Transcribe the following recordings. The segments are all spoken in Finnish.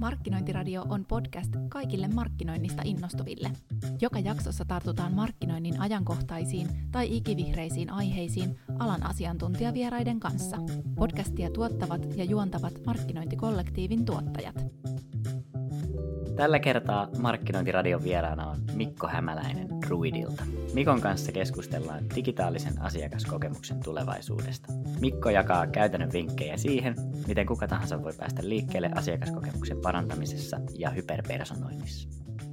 Markkinointiradio on podcast kaikille markkinoinnista innostuville. Joka jaksossa tartutaan markkinoinnin ajankohtaisiin tai ikivihreisiin aiheisiin alan asiantuntijavieraiden kanssa. Podcastia tuottavat ja juontavat markkinointikollektiivin tuottajat. Tällä kertaa Markkinointiradion vieraana on Mikko Hämäläinen Druidilta. Mikon kanssa keskustellaan digitaalisen asiakaskokemuksen tulevaisuudesta. Mikko jakaa käytännön vinkkejä siihen, miten kuka tahansa voi päästä liikkeelle asiakaskokemuksen parantamisessa ja hyperpersonoinnissa.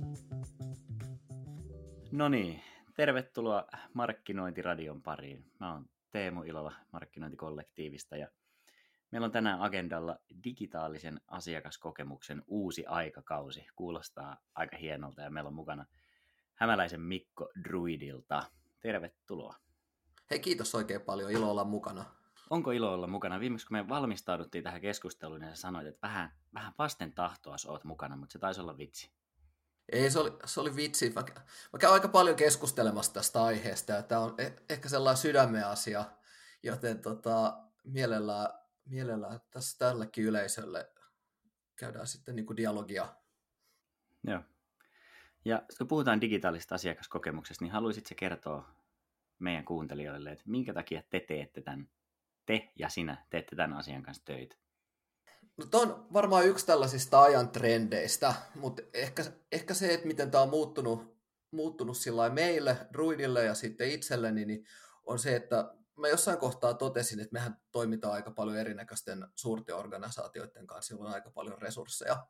No niin, tervetuloa Markkinointiradion pariin. Mä oon Teemu Ilola Markkinointikollektiivista ja meillä on tänään agendalla digitaalisen asiakaskokemuksen uusi aikakausi. Kuulostaa aika hienolta ja meillä on mukana Hämäläisen Mikko Druidilta. Tervetuloa. Hei, kiitos oikein paljon. Ilo olla mukana. Onko ilo olla mukana? Viimeksi kun me valmistauduttiin tähän keskusteluun, niin sä sanoit, että vähän vasten tahtoa oot mukana, mutta se taisi olla vitsi. Ei, se oli vitsi. Mä käyn aika paljon keskustelemassa tästä aiheesta ja tämä on ehkä sellainen sydämen asia, joten mielellään tässä tällekin yleisölle käydään sitten niin kuin dialogia. Joo. Ja kun puhutaan digitaalisesta asiakaskokemuksesta, niin haluaisitko kertoa meidän kuuntelijoille, että minkä takia te ja sinä teette tämän asian kanssa töitä? No tämä on varmaan yksi tällaisista ajan trendeistä, mutta ehkä se, että miten tämä on muuttunut sillä meille, Druidille ja sitten itselleni, niin on se, että mä jossain kohtaa totesin, että mehän toimitaan aika paljon erinäköisten suurten organisaatioiden kanssa, joilla on aika paljon resursseja.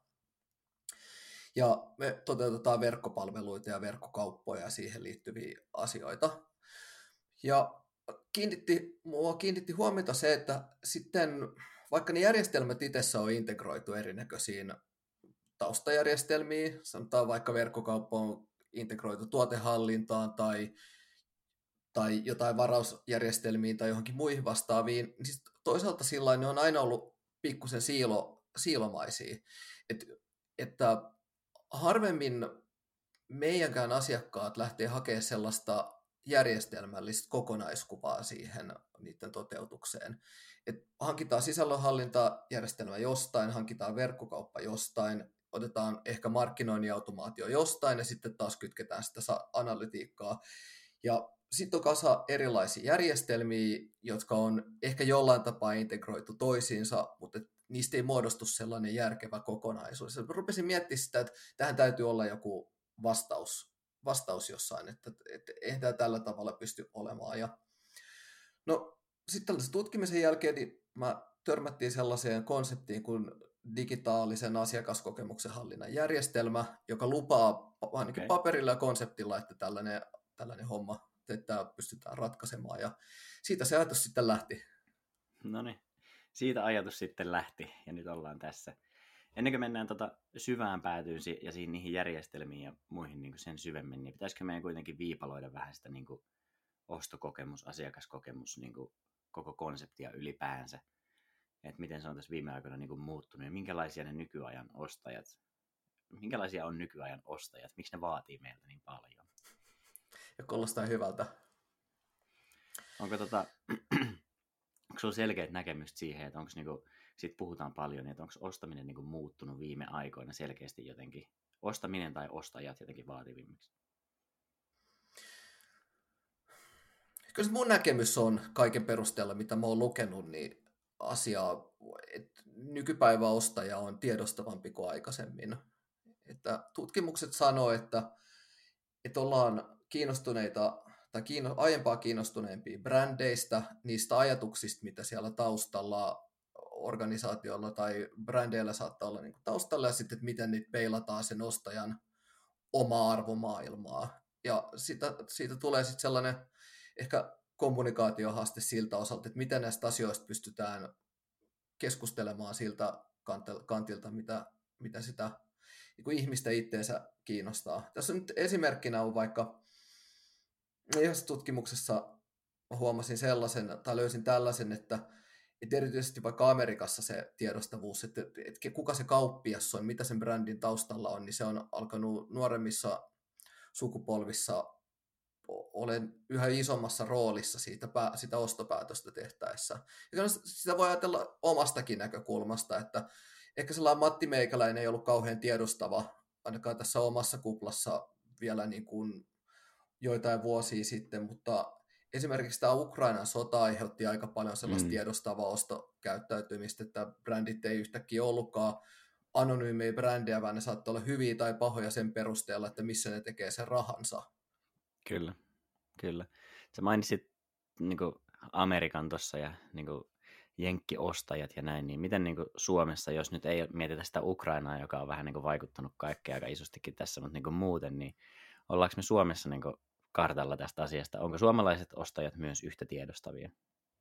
Ja me toteutetaan verkkopalveluita ja verkkokauppoja ja siihen liittyviä asioita. Ja mua kiinnitti huomiota se, että sitten vaikka ne järjestelmät itsessä on integroitu erinäköisiin taustajärjestelmiin, sanotaan vaikka verkkokauppa on integroitu tuotehallintaan tai jotain varausjärjestelmiin tai johonkin muihin vastaaviin, niin siis toisaalta sillain ne on aina ollut pikkusen siilomaisia. Että harvemmin meidänkään asiakkaat lähtee hakemaan sellaista järjestelmällistä kokonaiskuvaa siihen niiden toteutukseen. Et hankitaan sisällönhallintajärjestelmä jostain, hankitaan verkkokauppa jostain, otetaan ehkä markkinoinnin automaatio jostain ja sitten taas kytketään sitä analytiikkaa. Ja sitten on kasa erilaisia järjestelmiä, jotka on ehkä jollain tapaa integroitu toisiinsa, mutta niistä ei muodostu sellainen järkevä kokonaisuus. Ja rupesin miettimään sitä, että tähän täytyy olla joku vastaus jossain, että eihän tämä tällä tavalla pysty olemaan. Ja no sitten tällaisen tutkimisen jälkeen niin mä törmättiin sellaiseen konseptiin kuin digitaalisen asiakaskokemuksen hallinnan järjestelmä, joka lupaa ainakin paperilla ja konseptilla, että tällainen homma että pystytään ratkaisemaan, ja siitä se ajatus sitten lähti. No niin, siitä ajatus sitten lähti, ja nyt ollaan tässä. Ennen kuin mennään syvään päätyyn ja niihin järjestelmiin ja muihin niin sen syvemmin, niin pitäisikö meidän kuitenkin viipaloida vähän sitä niin kuin ostokokemus, asiakaskokemus, niin kuin koko konseptia ylipäänsä, että miten se on tässä viime aikoina niin kuin muuttunut, ja minkälaisia on nykyajan ostajat, miksi ne vaatii meiltä niin paljon? Ja kuulostaa hyvältä. Onko sulla selkeät näkemystä siihen, että onko niinku, siitä puhutaan paljon, että onko ostaminen niinku muuttunut viime aikoina selkeästi jotenkin, ostaminen tai ostajat jotenkin vaativimmiksi? Kyllä mun näkemys on kaiken perusteella, mitä mä oon lukenut, niin asiaa, että nykypäivä ostaja on tiedostavampi kuin aikaisemmin. Että tutkimukset sanoo, että ollaan kiinnostuneita tai aiempaa kiinnostuneempia brändeistä, niistä ajatuksista, mitä siellä taustalla organisaatiolla tai brändeillä saattaa olla niin kuin taustalla, ja sitten, että miten niitä peilataan sen ostajan omaa arvomaailmaa. Ja siitä tulee sitten sellainen ehkä kommunikaatiohaaste siltä osalta, että miten näistä asioista pystytään keskustelemaan siltä kantilta, mitä sitä niin kuin ihmistä itteensä kiinnostaa. Tässä nyt esimerkkinä on vaikka yhdessä tutkimuksessa huomasin sellaisen, tai löysin tällaisen, että erityisesti vaikka Amerikassa se tiedostavuus, että kuka se kauppias on, mitä sen brändin taustalla on, niin se on alkanut nuoremmissa sukupolvissa olen yhä isommassa roolissa sitä ostopäätöstä tehtäessä. Ja sitä voi ajatella omastakin näkökulmasta, että ehkä sellainen Matti Meikäläinen ei ollut kauhean tiedostava, ainakaan tässä omassa kuplassa vielä niin kuin joitain vuosia sitten, mutta esimerkiksi tämä Ukrainan sota aiheutti aika paljon sellaista tiedostavaa ostokäyttäytymistä, että brändit ei yhtäkkiä ollutkaan anonyymejä brändejä, vaan ne saattoi olla hyviä tai pahoja sen perusteella, että missä ne tekee sen rahansa. Kyllä, kyllä. Sä mainitsit niin kuin Amerikan tuossa ja niin kuin jenkkiostajat ja näin, niin miten niin kuin Suomessa, jos nyt ei mietitä sitä Ukrainaa, joka on vähän niin kuin vaikuttanut kaikkea aika isostikin tässä, mutta niin kuin muuten, niin ollaanko me Suomessa niin kuin kartalla tästä asiasta? Onko suomalaiset ostajat myös yhtä tiedostavia?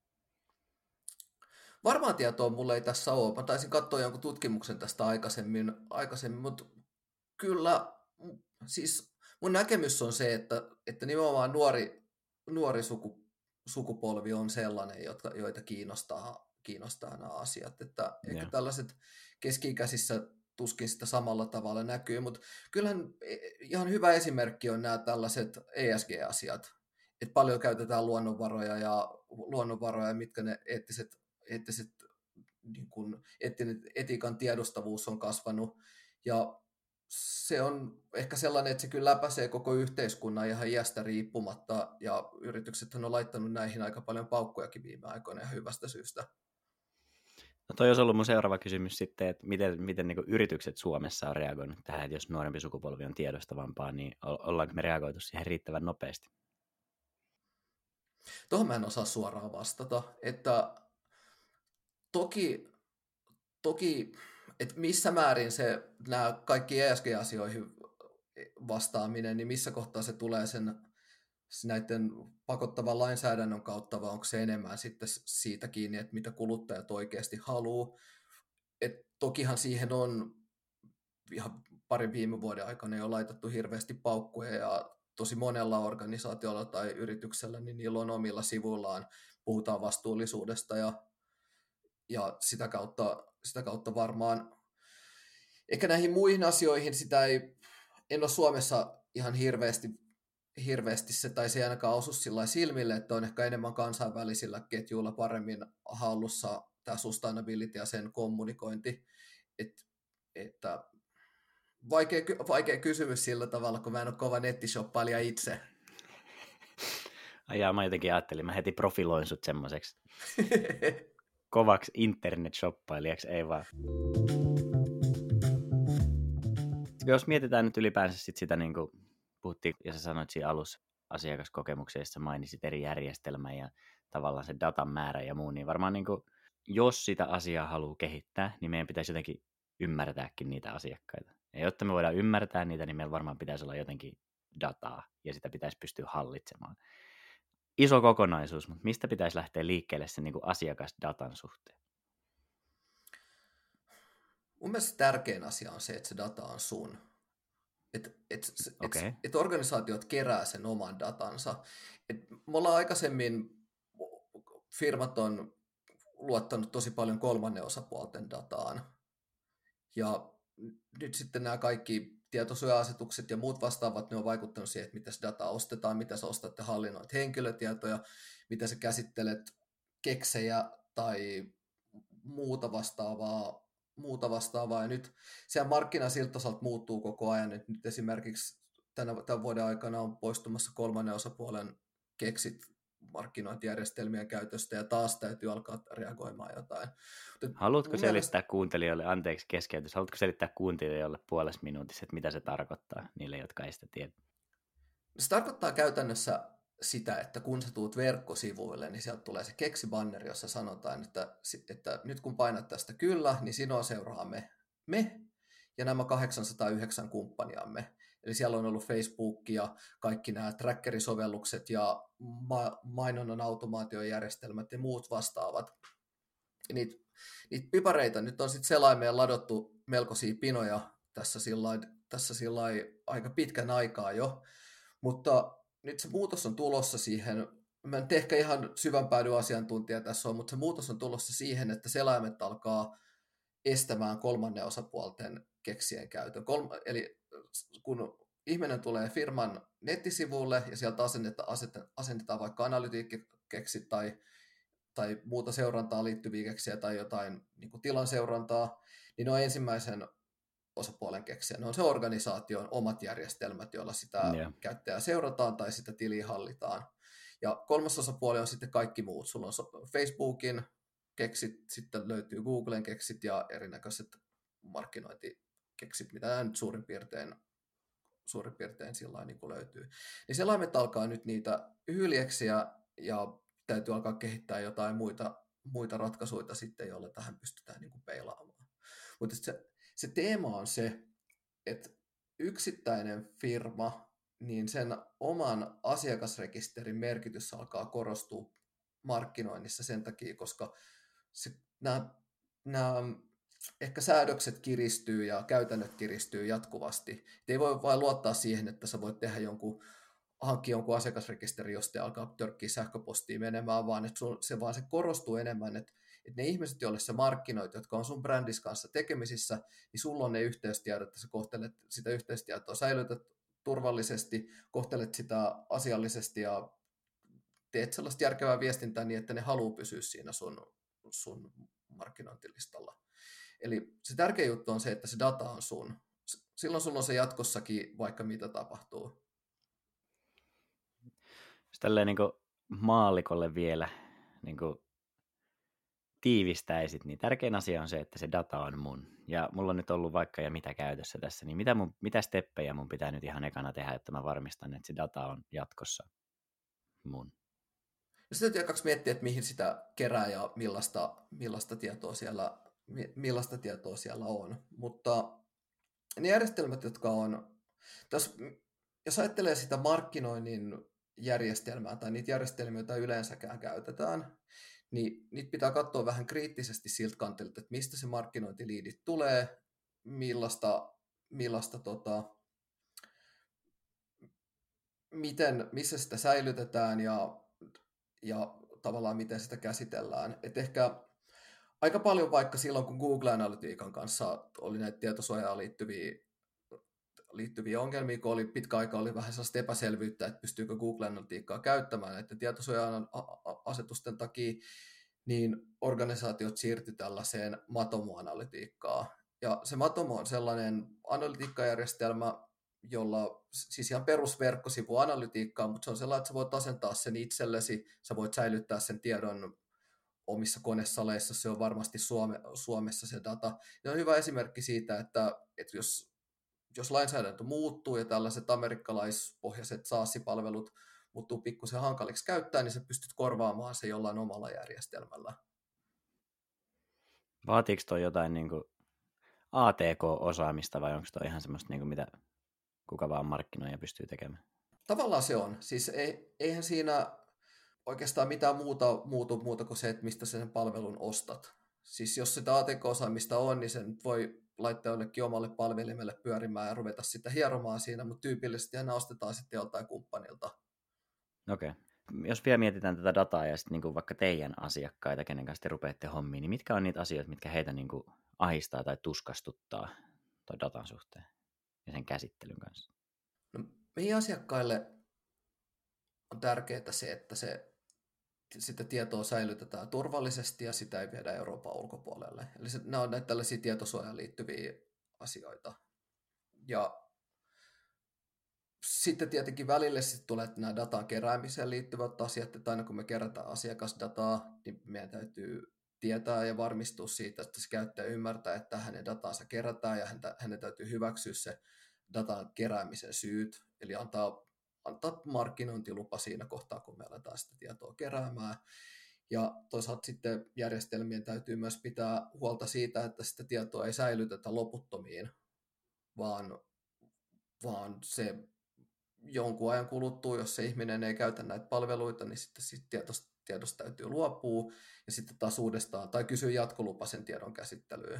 Varmaan tietoa mulla ei tässä ole. Mä taisin katsoa jonkun tutkimuksen tästä aikaisemmin mutta kyllä siis mun näkemys on se, että nimenomaan nuori sukupolvi on sellainen, joita kiinnostaa nämä asiat. Että ehkä tällaiset keski-ikäisissä tuskin sitä samalla tavalla näkyy, mutta kyllähän ihan hyvä esimerkki on nämä tällaiset ESG-asiat, että paljon käytetään luonnonvaroja, mitkä ne eettiset niin kuin etiikan tiedostavuus on kasvanut, ja se on ehkä sellainen, että se kyllä läpäisee koko yhteiskunnan ihan iästä riippumatta, ja yritykset on laittanut näihin aika paljon paukkujakin viime aikoina ja hyvästä syystä. No toi olisi ollut mun seuraava kysymys sitten, että miten niin kuin yritykset Suomessa on reagoinut tähän, että jos nuorempi sukupolvi on tiedostavampaa, niin ollaanko me reagoitu siihen riittävän nopeasti? Tuohon mä en osaa suoraan vastata, että toki että missä määrin nämä kaikki ESG-asioihin vastaaminen, niin missä kohtaa se tulee näiden pakottavan lainsäädännön kautta, vai onko se enemmän sitten siitä kiinni, että mitä kuluttajat oikeasti haluaa. Tokihan siihen on ihan parin viime vuoden aikana jo laitettu hirveästi paukkuja, ja tosi monella organisaatiolla tai yrityksellä, niin niillä on omilla sivuillaan, puhutaan vastuullisuudesta, ja sitä kautta varmaan, ehkä näihin muihin asioihin en ole Suomessa ihan hirveästi se, tai se ei ainakaan osu sillä silmille, että on ehkä enemmän kansainvälisillä ketjuilla paremmin hallussa tämä sustainability ja sen kommunikointi, että vaikea kysymys sillä tavalla, kun mä en ole kova nettishoppailija itse. Mä jotenkin ajattelin, mä heti profiloin sut semmoiseksi kovaksi internet-shoppailijaksi, ei vaan. Jos mietitään nyt ylipäänsä sitä, niin kuin puhuttiin, ja sä sanoit siinä alussa asiakaskokemuksia, jossa mainitsit eri järjestelmää ja tavallaan se datan määrä ja muu, niin varmaan niin kuin, jos sitä asiaa haluaa kehittää, niin meidän pitäisi jotenkin ymmärtääkin niitä asiakkaita. Ja jotta me voidaan ymmärtää niitä, niin meillä varmaan pitäisi olla jotenkin dataa, ja sitä pitäisi pystyä hallitsemaan. Iso kokonaisuus, mutta mistä pitäisi lähteä liikkeelle sen niin kuin asiakasdatan suhteen? Mun mielestä tärkein asia on se, että se data on sun. Että organisaatiot kerää sen oman datansa. Me ollaan aikaisemmin, firmat on luottanut tosi paljon kolmannen osapuolten dataan. Ja nyt sitten nämä kaikki tietosuoja-asetukset ja muut vastaavat, ne on vaikuttanut siihen, että mitä se data ostetaan, mitä sä ostat ja hallinnoit henkilötietoja, mitä sä käsittelet keksejä tai muuta vastaavaa. Ja nyt siellä markkina siltä osalta muuttuu koko ajan. Nyt esimerkiksi tämän vuoden aikana on poistumassa kolmannen osapuolen keksit markkinointijärjestelmien käytöstä, ja taas täytyy alkaa reagoimaan jotain. Haluatko selittää kuuntelijoille, anteeksi keskeytys, haluatko selittää kuuntelijoille puolessa minuutissa, että mitä se tarkoittaa niille, jotka ei sitä tiedä? Se tarkoittaa käytännössä sitä, että kun sä tuut verkkosivuille, niin sieltä tulee se keksibanneri, jossa sanotaan, että nyt kun painat tästä kyllä, niin sinua seuraa me ja nämä 809 kumppaniamme. Eli siellä on ollut Facebook ja kaikki nämä trackerisovellukset ja mainonnan automaatiojärjestelmät ja muut vastaavat. Niitä pipareita nyt on sitten selaimeen ladottu melkoisia pinoja tässä sillain aika pitkän aikaa jo, mutta nyt se muutos on tulossa siihen. Mä en ehkä ihan syvän päädyn asiantuntija tässä on, mutta se muutos on tulossa siihen, että selaimet alkaa estämään kolmannen osapuolten keksien käytön. Eli kun ihminen tulee firman nettisivulle ja sieltä asennetaan vaikka analytiikkakeksit tai muuta seurantaa liittyviä keksiä tai jotain niin kuin tilan seurantaa, niin ne on ensimmäisen osapuolen keksiä. Ne on se organisaation omat järjestelmät, joilla sitä käyttäjää seurataan tai sitä tiliä hallitaan. Ja kolmas osapuoli on sitten kaikki muut. Sulla on Facebookin keksit, sitten löytyy Googlen keksit ja erinäköiset markkinointikeksit, mitä nämä nyt suurin piirtein sillä niin kuin löytyy. Niin selaimet alkaa nyt niitä hyljeksiä ja täytyy alkaa kehittää jotain muita ratkaisuja sitten, joilla tähän pystytään niin kuin peilaamaan. Mutta se teema on se, että yksittäinen firma, niin sen oman asiakasrekisterin merkitys alkaa korostua markkinoinnissa sen takia, koska nämä ehkä säädökset kiristyy ja käytännöt kiristyy jatkuvasti. Et ei voi vain luottaa siihen, että sä voit tehdä hankkia jonkun asiakasrekisteri, josta alkaa törkkiä sähköpostiin menemään, vaan että se korostuu enemmän, että ne ihmiset, joille sä markkinoit, jotka on sun brändis kanssa tekemisissä, niin sulla on ne yhteystiedot, että sä kohtelet sitä yhteystietoa, säilytät turvallisesti, kohtelet sitä asiallisesti ja teet sellaista järkevää viestintää niin, että ne haluaa pysyä siinä sun markkinointilistalla. Eli se tärkeä juttu on se, että se data on sun. Silloin sulla on se jatkossakin, vaikka mitä tapahtuu. Jos tälleen niin kuin maallikolle vielä niin kuin tiivistäisit, niin tärkein asia on se, että se data on mun. Ja mulla on nyt ollut vaikka ja mitä käytössä tässä, niin mitä steppejä mun pitää nyt ihan ekana tehdä, että mä varmistan, että se data on jatkossa mun. Sitten täytyy jakaksi miettiä, että mihin sitä kerää ja millaista tietoa siellä on. Mutta ne järjestelmät, jotka on, jos ajattelee sitä markkinoinnin järjestelmää tai niitä järjestelmiä, joita yleensäkään käytetään, niin niitä pitää katsoa vähän kriittisesti siltä kantilta, että mistä se markkinointiliidit tulee, missä sitä säilytetään ja tavallaan miten sitä käsitellään. Et ehkä aika paljon vaikka silloin, kun Google Analytiikan kanssa oli näitä tietosuojaan liittyviä ongelmia, kun pitkä aika oli vähän sellaista epäselvyyttä, että pystyykö Google Analytiikkaa käyttämään näiden tietosuojan asetusten takia, niin organisaatiot siirtyi tällaiseen Matomo-analytiikkaan. Ja se Matomo on sellainen analytiikkajärjestelmä, jolla siis ihan perusverkkosivuanalytiikkaa, mutta se on sellainen, että sä voit asentaa sen itsellesi, sä voit säilyttää sen tiedon omissa konesaleissa, se on varmasti Suomessa se data. Ja on hyvä esimerkki siitä, että jos lainsäädäntö muuttuu ja tällaiset amerikkalaispohjaiset SaaS-palvelut muuttuu pikkusen hankaliksi käyttää, niin sä pystyt korvaamaan se jollain omalla järjestelmällä. Vaatiiko toi jotain niin kuin ATK-osaamista vai onko toi ihan semmoista, niin kuin mitä kuka vaan markkinoija pystyy tekemään? Tavallaan se on. Siis eihän siinä oikeastaan mitään muuta kuin se, että mistä sen palvelun ostat. Siis jos sitä ATK-osaamista on, niin sen voi laittaa jollekin omalle palvelimelle pyörimään ja ruveta sitä hieromaan siinä, mutta tyypillisesti ne ostetaan sitten joltain kumppanilta. Okei. Jos vielä mietitään tätä dataa ja sitten niin vaikka teidän asiakkaita, kenen kanssa te rupeatte hommiin, niin mitkä on niitä asioita, mitkä heitä niin kuin ahistaa tai tuskastuttaa toi datan suhteen ja sen käsittelyn kanssa? No, meidän asiakkaille on tärkeää se, että sitä tietoa säilytetään turvallisesti ja sitä ei viedä Euroopan ulkopuolelle. Eli nämä on näitä tällaisia tietosuojaan liittyviä asioita. Ja sitten tietenkin välille tulee nämä datan keräämiseen liittyvät asiat, että aina kun me kerätään asiakasdataa, niin meidän täytyy tietää ja varmistua siitä, että se käyttäjä ymmärtää, että hänen datansa kerätään ja hänen täytyy hyväksyä se datan keräämisen syyt, eli antaa markkinointilupa siinä kohtaa, kun me aletaan sitä tietoa keräämään. Ja toisaalta sitten järjestelmien täytyy myös pitää huolta siitä, että sitä tietoa ei säilytetä loputtomiin, vaan se jonkun ajan kuluttua, jos se ihminen ei käytä näitä palveluita, niin sitten tiedosta täytyy luopua ja sitten taas uudestaan tai kysyä jatkolupa sen tiedon käsittelyyn.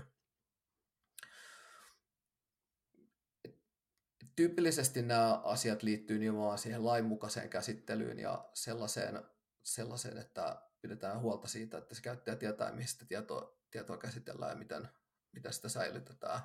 Tyypillisesti nämä asiat liittyy nimenomaan siihen lainmukaiseen käsittelyyn ja sellaiseen, että pidetään huolta siitä, että se käyttäjä tietää, mistä tietoa käsitellään ja miten sitä säilytetään.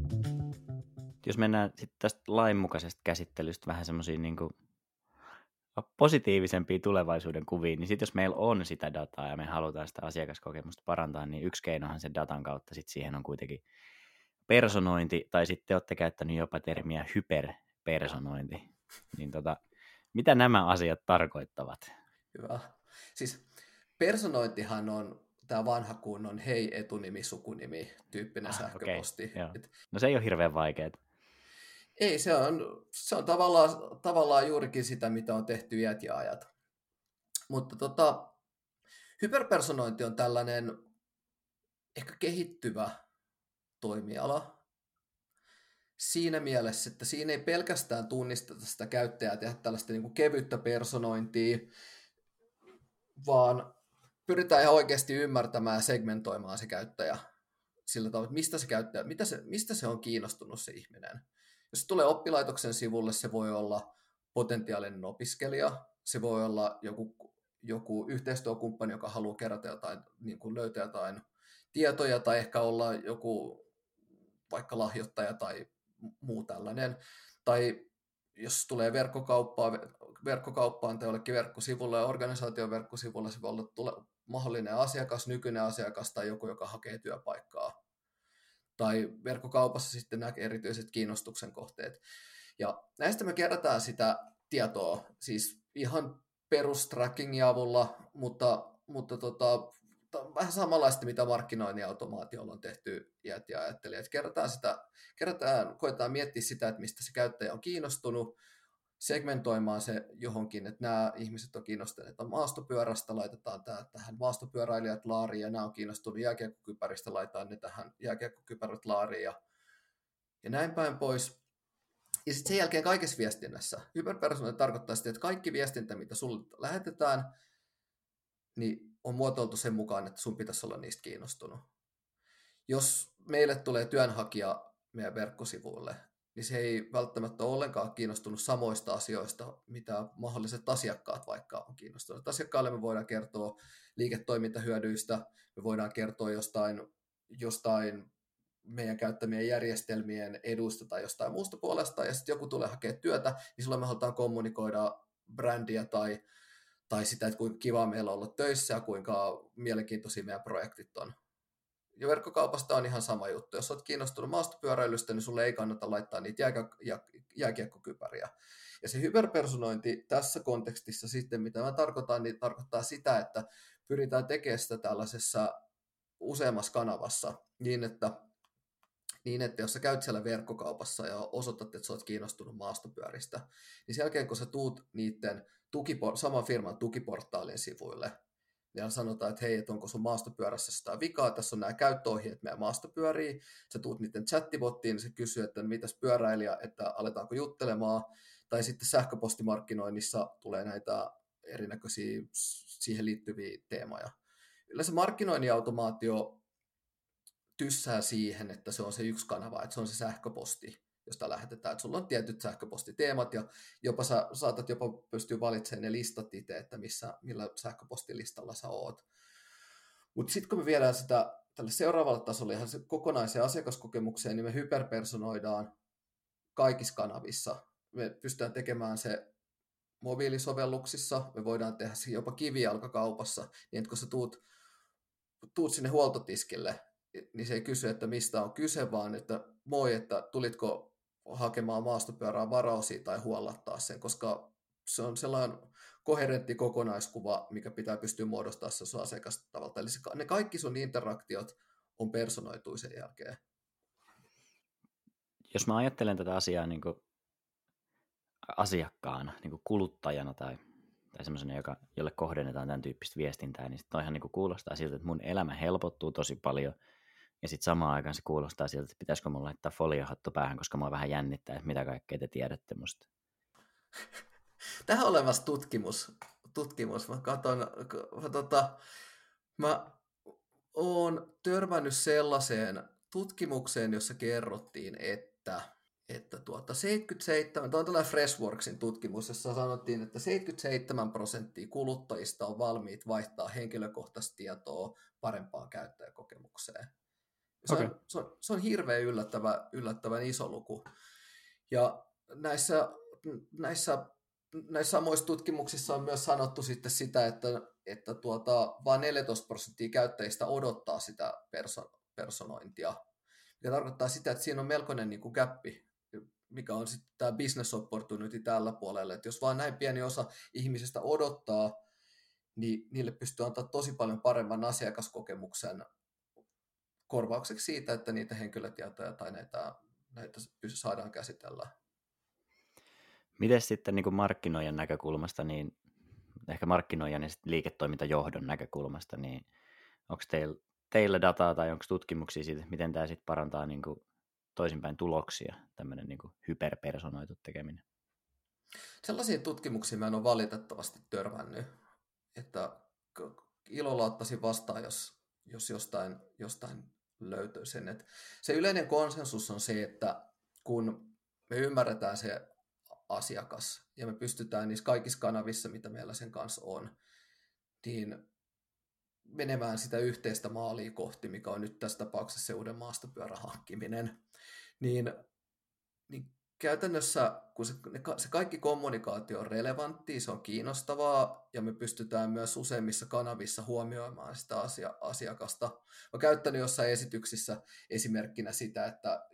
Jos mennään sitten tästä lainmukaisesta käsittelystä vähän semmoisiin niin kuin positiivisempia tulevaisuuden kuvia, niin sitten jos meillä on sitä dataa ja me halutaan sitä asiakaskokemusta parantaa, niin yksi keinohan sen datan kautta sitten siihen on kuitenkin personointi, tai sitten te olette käyttänyt jopa termiä hyperpersonointi. Niin mitä nämä asiat tarkoittavat? Hyvä. Siis personointihan on tämä vanha kunnon hei etunimi, sukunimi tyyppinen sähköposti. Okay, no se ei ole hirveän vaikeaa. Ei, se on tavallaan juurikin sitä, mitä on tehty iät ja ajat. Mutta hyperpersonointi on tällainen ehkä kehittyvä toimiala siinä mielessä, että siinä ei pelkästään tunnisteta sitä käyttäjää tehdä tällaista niin kuin kevyttä personointia, vaan pyritään ihan oikeasti ymmärtämään ja segmentoimaan se käyttäjä sillä tavalla, että mistä se käyttäjä, mistä se on kiinnostunut se ihminen. Jos se tulee oppilaitoksen sivulle, se voi olla potentiaalinen opiskelija, se voi olla joku yhteistyökumppani, joka haluaa kerätä jotain, niin kuin löytää jotain tietoja, tai ehkä olla joku vaikka lahjoittaja tai muu tällainen. Tai jos tulee verkkokauppaan tai jollekin verkkosivulle ja organisaation verkkosivulle, se voi olla mahdollinen asiakas, nykyinen asiakas tai joku, joka hakee työpaikkaa. Tai verkkokaupassa sitten nämä erityiset kiinnostuksen kohteet. Ja näistä me kerätään sitä tietoa, siis ihan perustrackingin avulla, mutta vähän samanlaista, mitä markkinoinnin automaatiolla on tehty iät ja ajattelijat. Koetaan miettiä sitä, että mistä se käyttäjä on kiinnostunut, segmentoimaan se johonkin, että nämä ihmiset on kiinnostuneita maastopyörästä, laitetaan tähän maastopyöräilijät laariin, ja nämä on kiinnostunut jääkiekkokypäristä, laitetaan ne tähän jääkiekkokypärät laariin, ja näin päin pois. Ja sitten sen jälkeen kaikessa viestinnässä. Hyperpersonaalinen tarkoittaa sitä, että kaikki viestintä, mitä sulle lähetetään, niin on muotoiltu sen mukaan, että sun pitäisi olla niistä kiinnostunut. Jos meille tulee työnhakija meidän verkkosivuille, niin se ei välttämättä ole ollenkaan kiinnostunut samoista asioista, mitä mahdolliset asiakkaat vaikka on kiinnostunut. Asiakkaalle me voidaan kertoa liiketoimintahyödyistä, me voidaan kertoa jostain meidän käyttämien järjestelmien eduista tai jostain muusta puolesta, ja sitten joku tulee hakemaan työtä, niin silloin me halutaan kommunikoida brändiä tai sitä, että kuinka kiva meillä on olla töissä ja kuinka mielenkiintoisia meidän projektit on. Ja verkkokaupasta on ihan sama juttu. Jos olet kiinnostunut maastopyöräilystä, niin sulle ei kannata laittaa niitä jääkiekkokypäriä. Ja se hyperpersonointi tässä kontekstissa sitten, mitä mä tarkoitan, niin tarkoittaa sitä, että pyritään tekemään sitä tällaisessa useammassa kanavassa niin, että jos sä käyt siellä verkkokaupassa ja osoitat, että sä oot kiinnostunut maastopyöristä, niin sen jälkeen kun sä tuut niiden saman firman tukiportaalin sivuille, ja sanotaan, että hei, että onko sun maastopyörässä sitä vikaa, tässä on nämä käyttöohjeet meidän maastopyöriin, sä tuut niiden chattibottiin, niin se kysyy, että mitäs pyöräilijä, että aletaanko juttelemaan, tai sitten sähköpostimarkkinoinnissa tulee näitä erinäköisiä siihen liittyviä teemoja. Yleensä markkinoinnin automaatio tyssää siihen, että se on se yksi kanava, että se on se sähköposti, josta lähetetään, että sulla on tietyt sähköpostiteemat, ja jopa sä saatat jopa pystyä valitsemaan ne listat itse, että millä sähköpostilistalla sä oot. Mutta sitten kun me viedään sitä tälle seuraavalle tasolle, ihan se kokonaiseen asiakaskokemukseen, niin me hyperpersonoidaan kaikissa kanavissa. Me pystytään tekemään se mobiilisovelluksissa, me voidaan tehdä se jopa kivijalkakaupassa, niin että kun sä tuut sinne huoltotiskille, niin se ei kysy, että mistä on kyse, vaan että moi, että tulitko hakemaan maastopyörää varausia tai huollattaa sen, koska se on sellainen koherentti kokonaiskuva, mikä pitää pystyä muodostamaan se sun asiakastavalta. Eli ne kaikki sun interaktiot on personoitu sen jälkeen. Jos mä ajattelen tätä asiaa niin kuin asiakkaana, niin kuin kuluttajana tai semmoisena, jolle kohdennetaan tämän tyyppistä viestintää, niin toihan niin kuin kuulostaa siltä, että mun elämä helpottuu tosi paljon. Ja sitten samaan aikaan se kuulostaa siltä, että pitäisikö mun laittaa foliohattu päähän, koska mua vähän jännittää, että mitä kaikkea te tiedätte musta. Tähän on olemassa tutkimus. Mä oon törmännyt sellaiseen tutkimukseen, jossa kerrottiin, että 77, tämä on tällainen Freshworksin tutkimus, jossa sanottiin, että 77% kuluttajista on valmiit vaihtaa henkilökohtaista tietoa parempaan käyttäjäkokemukseen. Se on hirveän yllättävän iso luku. Ja näissä näissä samoissa tutkimuksissa on myös sanottu sitten sitä, että vain 14% käyttäjistä odottaa sitä personointia, mikä tarkoittaa sitä, että siinä on melkoinen niin kuin gappi, mikä on sitten tämä business opportunity tällä puolella, että jos vaan näin pieni osa ihmisistä odottaa, niin niille pystyy antaa tosi paljon paremman asiakaskokemuksen korvaukseksi siitä, että niitä henkilötietoja tai näitä saadaan käsitellä. Miten sitten niin kuin markkinoijan näkökulmasta, niin ehkä markkinoijan ja liiketoimintajohdon näkökulmasta, niin onko teillä dataa tai onko tutkimuksia siitä, miten tämä sitten parantaa niin kuin toisinpäin tuloksia, tämmöinen niin kuin hyperpersonoitu tekeminen? Sellaisiin tutkimuksiin mä en ole valitettavasti törmännyt, että ilolla ottaisin vastaan, jos jostain löytyy sen. Että se yleinen konsensus on se, että kun me ymmärretään se asiakas ja me pystytään niissä kaikissa kanavissa, mitä meillä sen kanssa on, niin menemään sitä yhteistä maalia kohti, mikä on nyt tässä tapauksessa se uuden maastopyörän hankkiminen, niin käytännössä, kun se kaikki kommunikaatio on relevanttia, se on kiinnostavaa, ja me pystytään myös useimmissa kanavissa huomioimaan sitä asiakasta. Olen käyttänyt jossain esityksissä esimerkkinä sitä, että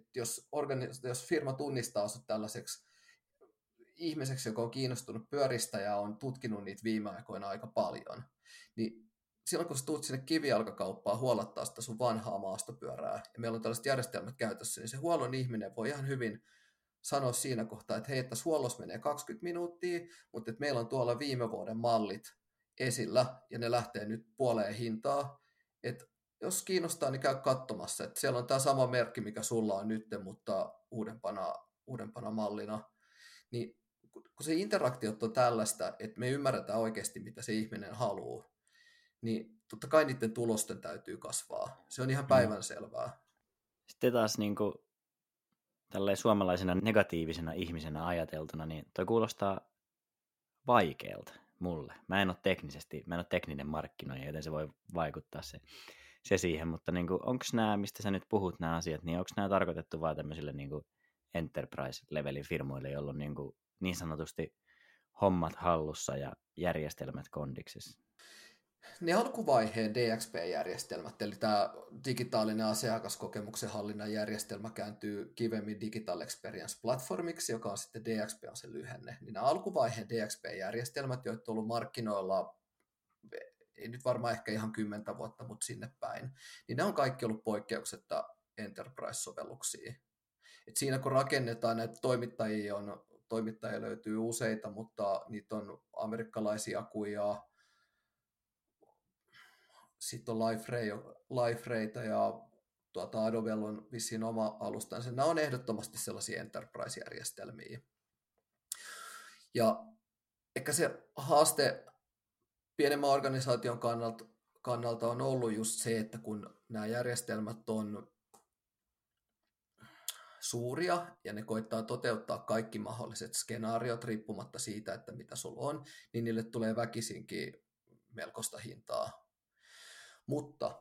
jos firma tunnistaa sinut tällaiseksi ihmiseksi, joka on kiinnostunut pyöristä ja on tutkinut niitä viime aikoina aika paljon, niin silloin kun sä tulet sinne kivijalkakauppaan huolattaa sitä sun vanhaa maastopyörää, ja meillä on tällaiset järjestelmät käytössä, niin se huollon ihminen voi ihan hyvin sanoa siinä kohtaa, että hei, tässä huollossa menee 20 minuuttia, mutta että meillä on tuolla viime vuoden mallit esillä, ja ne lähtee nyt puoleen hintaa, että jos kiinnostaa, niin käy katsomassa, että siellä on tämä sama merkki, mikä sulla on nyt, mutta uudempana mallina, niin kun se interaktiot on tällaista, että me ymmärretään oikeasti, mitä se ihminen haluaa, niin totta kai niiden tulosten täytyy kasvaa. Se on ihan päivänselvää. Sitten taas niin kuin tälleen suomalaisena negatiivisena ihmisenä ajateltuna, niin toi kuulostaa vaikealta mulle. Mä en ole tekninen markkinoija, joten se voi vaikuttaa se siihen, mutta niin onko nämä, mistä sä nyt puhut nämä asiat, niin onko nämä tarkoitettu vaan tämmöisille niin kuin enterprise-levelin firmoille, joilla on niin sanotusti hommat hallussa ja järjestelmät kondiksissa? Ne alkuvaiheen DXP-järjestelmät, eli tämä digitaalinen asiakaskokemuksen hallinnan järjestelmä kääntyy kivemmin Digital Experience Platformiksi, joka on sitten DXP on se lyhenne. Niin nämä alkuvaiheen DXP-järjestelmät, joita on ollut markkinoilla, ei nyt varmaan ehkä ihan 10 vuotta, mutta sinne päin, niin ne on kaikki ollut poikkeuksetta enterprise-sovelluksia. Et siinä kun rakennetaan näitä toimittajia löytyy useita, mutta niitä on amerikkalaisia kuja, sitten on Liferayta ja Adobella on vissiin oma alustansa. Nämä on ehdottomasti sellaisia enterprise-järjestelmiä. Ja ehkä se haaste pienemmän organisaation kannalta on ollut just se, että kun nämä järjestelmät on suuria ja ne koittaa toteuttaa kaikki mahdolliset skenaariot riippumatta siitä, että mitä sulla on, niin niille tulee väkisinkin melkoista hintaa. Mutta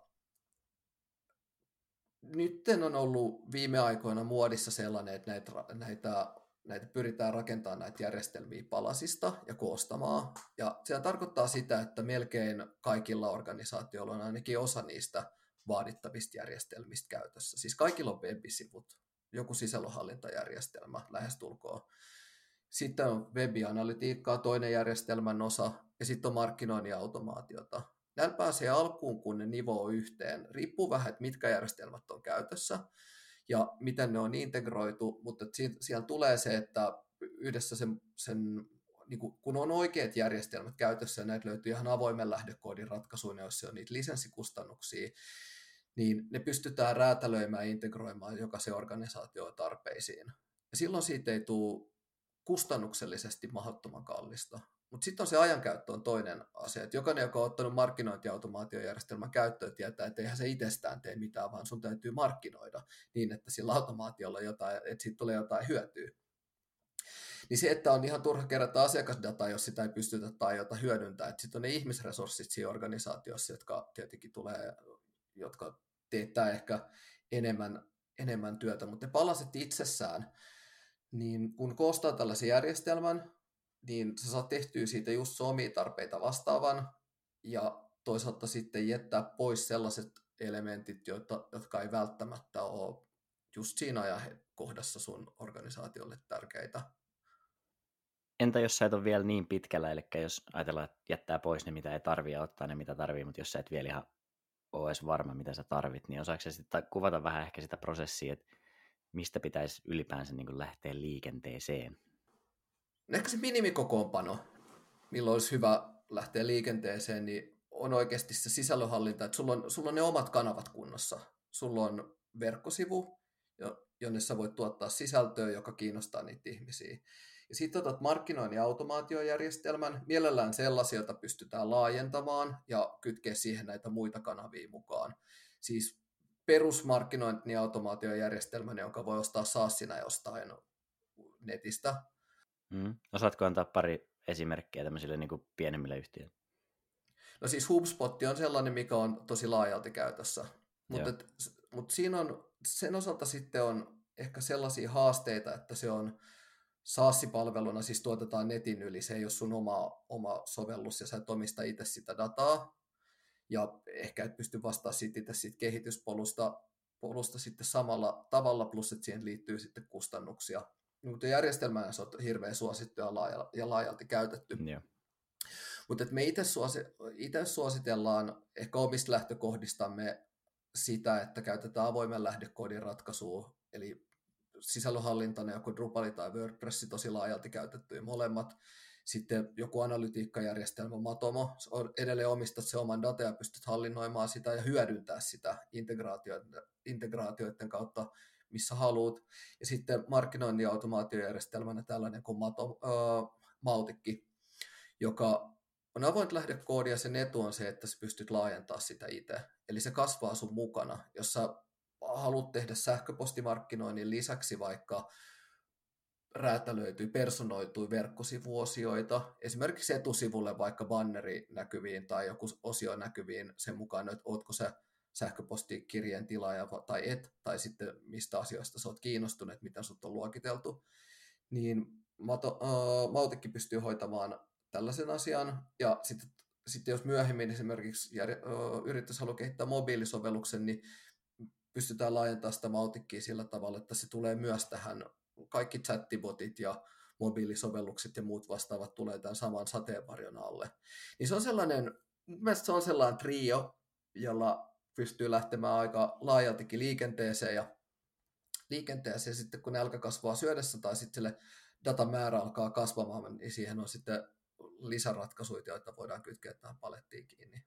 nyt on ollut viime aikoina muodissa sellainen, että näitä pyritään rakentamaan näitä järjestelmiä palasista ja koostamaan. Ja se tarkoittaa sitä, että melkein kaikilla organisaatioilla on ainakin osa niistä vaadittavista järjestelmistä käytössä. Siis kaikilla on web-sivut, joku sisällönhallintajärjestelmä lähestulkoon. Sitten on web-analytiikkaa, toinen järjestelmän osa, ja sitten on markkinoinnin automaatiota. Näillä pääsee alkuun, kun ne nivoo yhteen. Riippuu vähän, että mitkä järjestelmät on käytössä ja miten ne on integroitu, mutta siellä tulee se, että yhdessä niin kun on oikeat järjestelmät käytössä ja näitä löytyy ihan avoimen lähdekoodin ratkaisuina, jos se on niitä lisenssikustannuksia, niin ne pystytään räätälöimään ja integroimaan jokaisen organisaation tarpeisiin. Ja silloin siitä ei tule kustannuksellisesti mahdottoman kallista. Mutta sitten on se ajankäyttö on toinen asia. Et jokainen, joka on ottanut markkinointiautomaatiojärjestelmän käyttöön, tietää, että eihän se itsestään tee mitään, vaan sun täytyy markkinoida niin, että sillä automaatiolla että siitä tulee jotain hyötyä. Niin se, että on ihan turha kerätä asiakasdataa, jos sitä ei pystytä tai jota hyödyntää. Sitten on ne ihmisresurssit siinä organisaatiossa, jotka tietenkin jotka teettää ehkä enemmän työtä, mutta ne palaset itsessään, niin kun koostaa tällaisen järjestelmän, niin sä saat tehtyä siitä just sun omia tarpeita vastaavan, ja toisaalta sitten jättää pois sellaiset elementit, jotka ei välttämättä ole just siinä ajankohdassa sun organisaatiolle tärkeitä. Entä jos sä et ole vielä niin pitkällä, eli jos ajatellaan, että jättää pois ne, mitä ei tarvitse, ja ottaa ne, mitä tarvii, mutta jos sä et vielä ihan ole edes varma, mitä sä tarvit, niin osaako sä sitten kuvata vähän ehkä sitä prosessia, että mistä pitäisi ylipäänsä niin kuin lähteä liikenteeseen? Ehkä se minimikokoonpano, milloin olisi hyvä lähteä liikenteeseen, niin on oikeasti se sisällönhallinta, että sulla on ne omat kanavat kunnossa. Sulla on verkkosivu, jonne sä voit tuottaa sisältöä, joka kiinnostaa niitä ihmisiä. Ja sitten otat markkinoinnin automaatiojärjestelmän, mielellään sellaisia, joita pystytään laajentamaan ja kytkeä siihen näitä muita kanavia mukaan. Siis perusmarkkinoinnin automaatiojärjestelmän, jonka voi ostaa SaaSina jostain netistä. Osaatko antaa pari esimerkkiä tämmöisille niin kuin pienemmille yhtiöille? No siis HubSpot on sellainen, mikä on tosi laajalti käytössä, mutta siinä on, sen osalta sitten on ehkä sellaisia haasteita, että se on SaaS-palveluna, siis tuotetaan netin yli, se ei ole sun oma sovellus ja sä et omista itse sitä dataa ja ehkä et pysty vastaamaan itse siitä kehityspolusta sitten samalla tavalla, plus että siihen liittyy sitten kustannuksia. Mutta järjestelmään se on hirveän suosittu ja laajalti käytetty. Yeah. Mutta me itse suositellaan ehkä omista lähtökohdistamme sitä, että käytetään avoimen lähdekoodin ratkaisua, eli sisällönhallintana joko Drupal tai WordPress tosi laajalti käytettyjä molemmat. Sitten joku analytiikkajärjestelmä Matomo, edelleen omistat se oman data ja pystyt hallinnoimaan sitä ja hyödyntää sitä integraatioiden kautta, missä haluat. Ja sitten markkinoinnin automaatiojärjestelmänä tällainen kuin Mautikki, joka on avoin lähdekoodi ja sen etu on se, että sä pystyt laajentamaan sitä itse. Eli se kasvaa sun mukana. Jos sä haluat tehdä sähköpostimarkkinoinnin lisäksi vaikka räätälöityy, personoituu verkkosivuosioita, esimerkiksi etusivulle vaikka banneri näkyviin tai joku osio näkyviin sen mukaan, että ootko sä sähköpostikirjeen tilaaja tai et, tai sitten mistä asioista sä oot kiinnostunut, miten sut on luokiteltu, niin Mautikki pystyy hoitamaan tällaisen asian, ja sitten jos myöhemmin esimerkiksi yrittäjä haluaa kehittää mobiilisovelluksen, niin pystytään laajentamaan sitä Mautikkia sillä tavalla, että se tulee myös tähän, kaikki chattibotit ja mobiilisovellukset ja muut vastaavat tulee tämän saman sateenvarjon alle. Niin se on sellainen, mielestäni se on sellainen trio, jolla pystyy lähtemään aika laajaltikin liikenteeseen ja sitten kun nälkä kasvaa syödessä tai sitten sille datamäärä alkaa kasvamaan, niin siihen on sitten lisäratkaisuja, joita voidaan kytkeä tähän palettiin kiinni.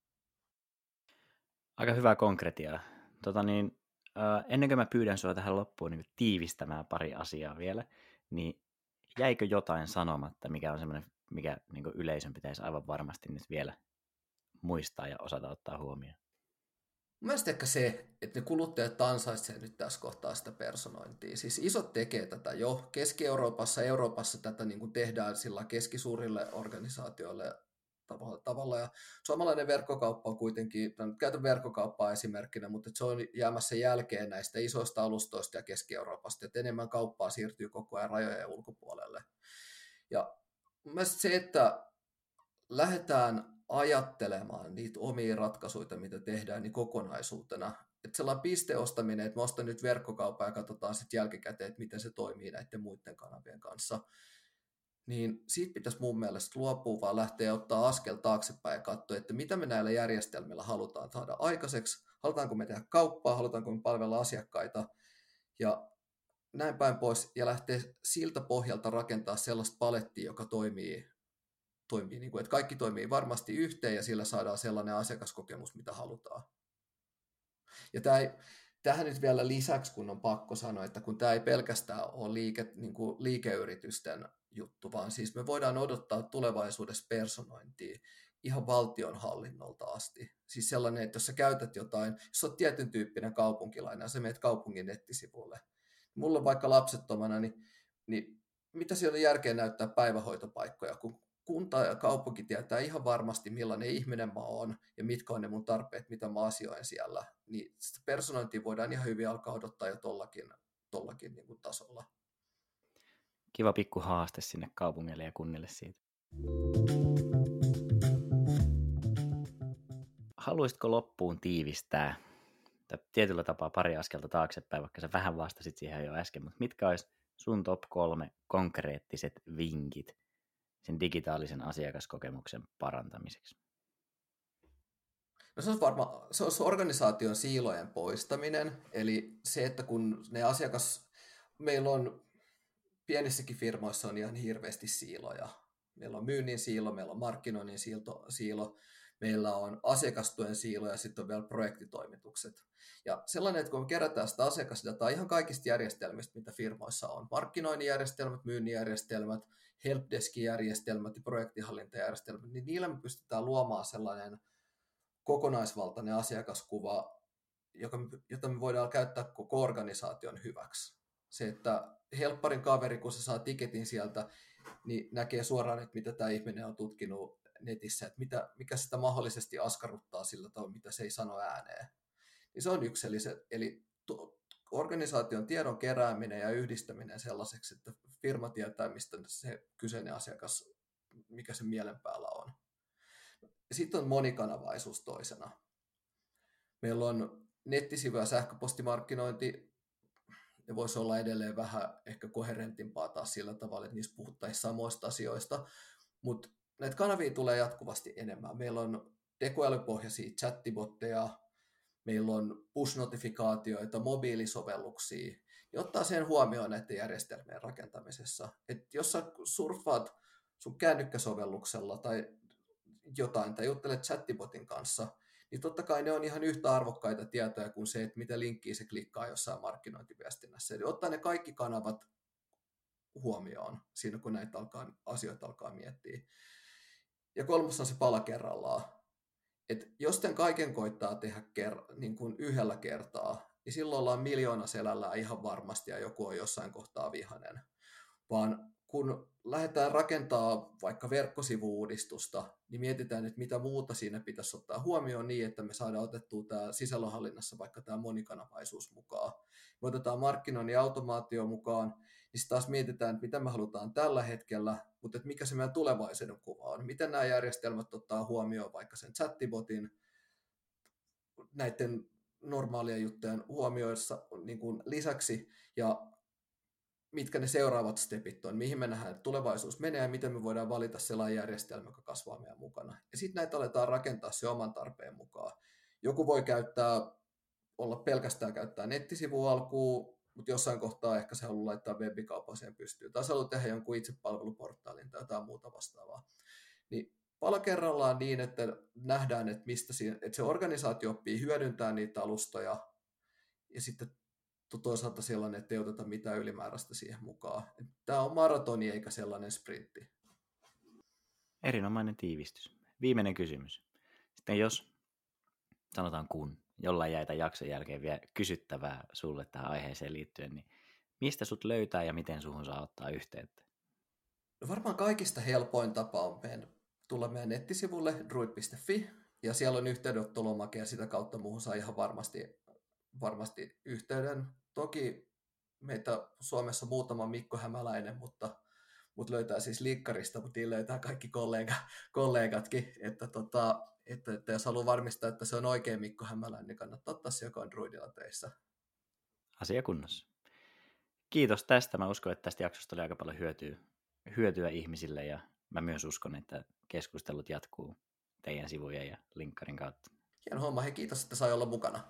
Aika hyvää konkretiaa. Ennen kuin mä pyydän sinua tähän loppuun niin tiivistämään pari asiaa vielä, niin jäikö jotain sanomatta, mikä on semmoinen, mikä niin yleisön pitäisi aivan varmasti nyt vielä muistaa ja osata ottaa huomioon? Mielestäni ehkä se, että ne kuluttajat ansaitsevat nyt tässä kohtaa sitä personointia. Siis isot tekee tätä jo. Keski-Euroopassa, Euroopassa tätä niin kuin tehdään sillä keskisuurille organisaatioille tavalla. Ja suomalainen verkkokauppa on kuitenkin, käytän verkkokauppaa esimerkkinä, mutta se on jäämässä jälkeen näistä isoista alustoista ja Keski-Euroopasta, että enemmän kauppaa siirtyy koko ajan rajojen ulkopuolelle. Ja mielestäni se, että lähdetään ajattelemaan niitä omia ratkaisuja, mitä tehdään, niin kokonaisuutena. Että sellainen pisteostaminen, että mä ostan nyt verkkokauppaa ja katsotaan sitten jälkikäteen, että miten se toimii näiden muiden kanavien kanssa, niin siitä pitäisi mun mielestä luopua, vaan lähteä ottaa askel taaksepäin ja katsoa, että mitä me näillä järjestelmillä halutaan saada aikaiseksi, halutaanko me tehdä kauppaa, halutaanko me palvella asiakkaita, ja näin päin pois, ja lähteä siltä pohjalta rakentaa sellaista palettia, joka toimii niin kuin, että kaikki toimii varmasti yhteen ja sillä saadaan sellainen asiakaskokemus, mitä halutaan. Ja tähän nyt vielä lisäksi, kun on pakko sanoa, että kun tämä ei pelkästään ole liikeyritysten juttu, vaan siis me voidaan odottaa tulevaisuudessa personointia ihan valtionhallinnolta asti. Siis sellainen, että jos sä käytät jotain, jos olet tietyn tyyppinen kaupunkilainen ja sä menet kaupungin nettisivulle. Mulla on vaikka lapsettomana, niin mitä siellä on järkeä näyttää päivähoitopaikkoja, kun kunta ja kaupunki tietää ihan varmasti, millainen ihminen mä oon ja mitkä on ne mun tarpeet, mitä mä asioin siellä. Niin sitä personointia voidaan ihan hyvin alkaa odottaa jo tollakin niin kuin tasolla. Kiva pikku haaste sinne kaupungille ja kunnille siitä. Haluaisitko loppuun tiivistää tietyllä tapaa pari askelta taaksepäin, vaikka sä vähän vastasit siihen jo äsken, mutta mitkä olisi sun top 3 konkreettiset vinkit sen digitaalisen asiakaskokemuksen parantamiseksi? No se olisi organisaation siilojen poistaminen, eli se, että kun meillä on pienissäkin firmoissa on ihan hirveästi siiloja. Meillä on myynnin siilo, meillä on markkinoinnin siilo, meillä on asiakastuen siilo ja sitten on vielä projektitoimitukset. Ja sellainen, että kun me kerätään sitä asiakasdataa ihan kaikista järjestelmistä, mitä firmoissa on, markkinoinnin järjestelmät, myynnin järjestelmät, helpdesk-järjestelmät ja projektihallintajärjestelmät, niin niillä me pystytään luomaan sellainen kokonaisvaltainen asiakaskuva, jota me voidaan käyttää koko organisaation hyväksi. Se, että helpparin kaveri, kun se saa tiketin sieltä, niin näkee suoraan, että mitä tämä ihminen on tutkinut netissä, että mikä sitä mahdollisesti askarruttaa sillä tavalla, mitä se ei sano ääneen. Niin se on yksi, eli organisaation tiedon kerääminen ja yhdistäminen sellaiseksi, että firma tietää, mistä se kyseinen asiakas, mikä se mielen päällä on. Sitten on monikanavaisuus toisena. Meillä on nettisivu- ja sähköpostimarkkinointi. Ne voisi olla edelleen vähän ehkä koherentimpaa taas sillä tavalla, että niissä puhuttaisiin samoista asioista, mutta näitä kanavia tulee jatkuvasti enemmän. Meillä on tekoälypohjaisia chattibotteja, meillä on push-notifikaatioita, mobiilisovelluksia, ja ottaa sen huomioon näiden järjestelmien rakentamisessa. Että jos sä surffaat sun kännykkäsovelluksella tai jotain, tai juttelet chattibotin kanssa, niin totta kai ne on ihan yhtä arvokkaita tietoja kuin se, että mitä linkkiä se klikkaa jossain markkinointiviestinnässä. Eli ottaa ne kaikki kanavat huomioon siinä, kun näitä asioita alkaa miettiä. Ja kolmas on se pala kerrallaan. Että jos tämän kaiken koittaa tehdä niin kuin yhdellä kertaa, niin silloin ollaan miljoona selällään ihan varmasti ja joku on jossain kohtaa vihainen. Vaan kun lähdetään rakentaa vaikka verkkosivu-uudistusta, niin mietitään, että mitä muuta siinä pitäisi ottaa huomioon niin, että me saadaan otettua tämä sisällönhallinnassa vaikka tämä monikanavaisuus mukaan. Me otetaan markkinoinnin automaatio mukaan, niin sitten taas mietitään, että mitä me halutaan tällä hetkellä, mutta että mikä se meidän tulevaisuuden kuva on. Miten nämä järjestelmät ottaa huomioon vaikka sen chattibotin, näiden normaalien juttujen huomioissa niin kuin lisäksi, ja mitkä ne seuraavat stepit on, mihin me nähdään, että tulevaisuus menee ja miten me voidaan valita sellainen järjestelmä, joka kasvaa meidän mukana. Ja sitten näitä aletaan rakentaa se oman tarpeen mukaan. Joku voi pelkästään käyttää nettisivua alkuun, mutta jossain kohtaa ehkä se haluaa laittaa webikaupan siihen pystyyn. Tai se haluaa tehdä jonkun itsepalveluportaalin tai jotain muuta vastaavaa. Niin pala kerrallaan niin, että nähdään, että että se organisaatio oppii hyödyntää niitä alustoja ja sitten toisaalta sellainen, että ei oteta mitään ylimääräistä siihen mukaan. Tämä on maratoni eikä sellainen sprintti. Erinomainen tiivistys. Viimeinen kysymys. Sitten jos, sanotaan kun, jollain jäi tämän jakson jälkeen vielä kysyttävää sulle tähän aiheeseen liittyen, niin mistä sut löytää ja miten suhun saa ottaa yhteyttä? No varmaan kaikista helpoin tapa on tulla meidän nettisivulle druid.fi, ja siellä on yhteydenottolomake ja sitä kautta muuhun saa ihan varmasti yhteyden. Toki meitä Suomessa muutama Mikko Hämäläinen, mutta löytää siis linkkarista, mutta niin löytää kaikki kollegatkin. Että jos haluaa varmistaa, että se on oikein Mikko Hämäläinen, niin kannattaa ottaa se, joka on Druidilla töissä. Asia kunnossa. Kiitos tästä. Mä uskon, että tästä jaksosta oli aika paljon hyötyä ihmisille, ja mä myös uskon, että keskustelut jatkuu teidän sivujen ja linkkarin kautta. Hieno homma. Hei, kiitos, että sai olla mukana.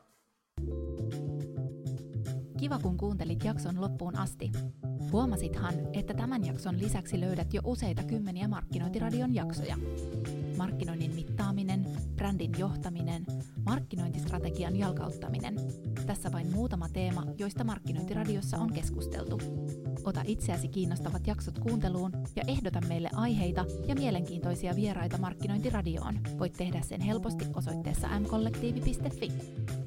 Kiva, kun kuuntelit jakson loppuun asti. Huomasithan, että tämän jakson lisäksi löydät jo useita kymmeniä Markkinointiradion jaksoja. Markkinoinnin mittaaminen, brändin johtaminen, markkinointistrategian jalkauttaminen. Tässä vain muutama teema, joista Markkinointiradiossa on keskusteltu. Ota itseäsi kiinnostavat jaksot kuunteluun ja ehdota meille aiheita ja mielenkiintoisia vieraita Markkinointiradioon. Voit tehdä sen helposti osoitteessa mkollektiivi.fi.